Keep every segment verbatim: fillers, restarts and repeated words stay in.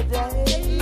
today.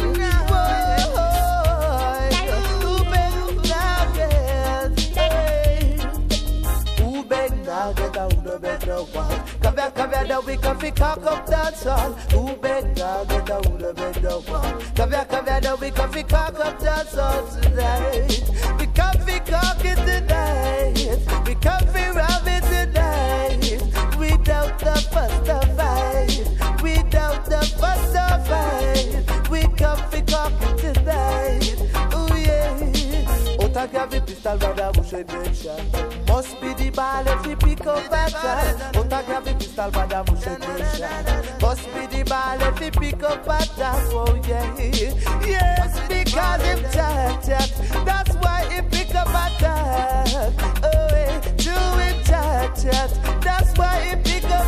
Boy, who beg now get? Hey. Who beg now get out of bed no one? Come here, come here, now we can fi cock up that song. Who beg now get out of bed no one? Come here, come here, now we can fi cock up that song tonight. We can fi cock it tonight. We can fi rub it tonight. Without the fuss of fight, without the fuss of fight, we can fi cock it tonight. Oh yeah. Ota gavi pistol brother who should get shot. Must be the ball if he pick up that shot. Ota gavi pistol brother who should get shot. Must be the ball if he pick up that shot. Oh yeah. Yes, because him chat chat. That's why he pick up that shot. Oh yeah. Do it chat chat. That's why he pick up